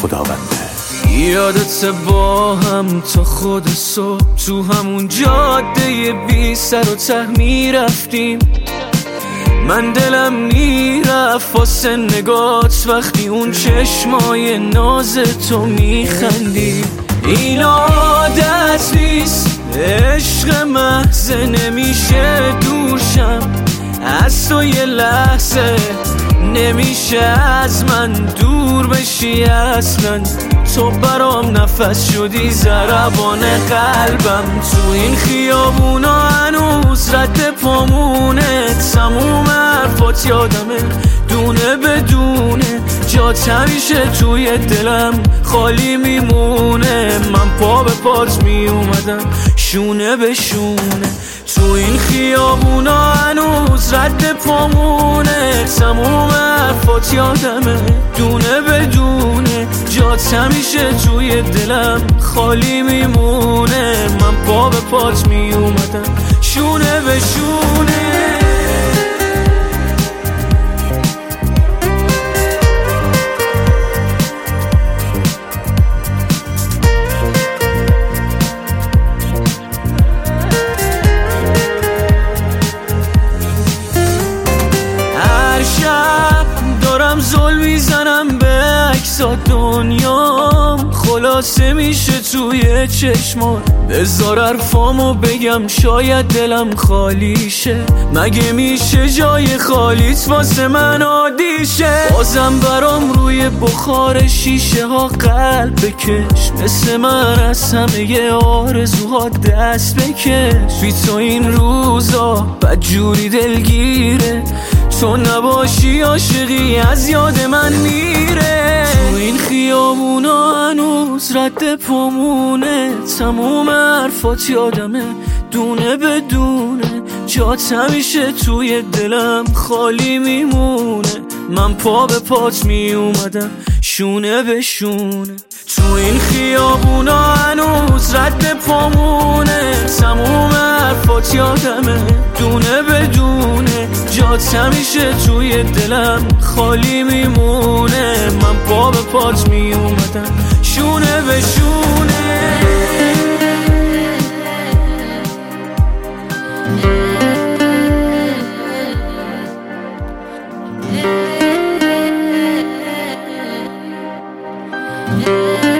خداونده. یادت با هم تا خود صبح تو همون جاده بی سر و ته میرفتیم. من دلم میرفت واسه نگات وقتی اون چشمای ناز تو میخندی. این عادت نیست، عشق محض نمیشه دوشم از تو یه لحظه، نمیشه از من دور بشی اصلا. تو برام نفس شدی ضربان قلبم، تو این خیابونا هنوز رد پامونه. تموم حرفات یادمه دونه بدونه، جات همیشه توی دلم خالی میمونه. من پا به پات میومدم شونه به شونه، تو این خیابونا هنوز رد پامونه. تموم حرفات یادمه دونه بدونه، جات همیشه توی دلم خالی میمونه. من پا به پات میومدم شونه به شونه. زل میزنم به عکسات دنیام، خلاصه میشه توی چشمان. بذار حرفامو بگم شاید دلم خالی شه، مگه میشه جای خالیت واسه من عادیشه؟ بازم برام روی بخار شیشه ها قلب بکش، مثل من از همه آرزوها دست بکش. بی تو این روزا بدجوری دلگیره، تو نباشی عاشقی از یاد من میره. تو این خیابونا هنوز رد پامونه، تموم حرفات یادمه دونه بدونه، جات همیشه توی دلم خالی میمونه. من پا به پات میومدم شونه به شونه، تو این خیابونا هنوز رد پامونه. تموم حرفات یادمه دونه بدونه، جات همیشه توی دلم خالی میمونه. من پا به پات میومدم شونه به شونه. Yeah.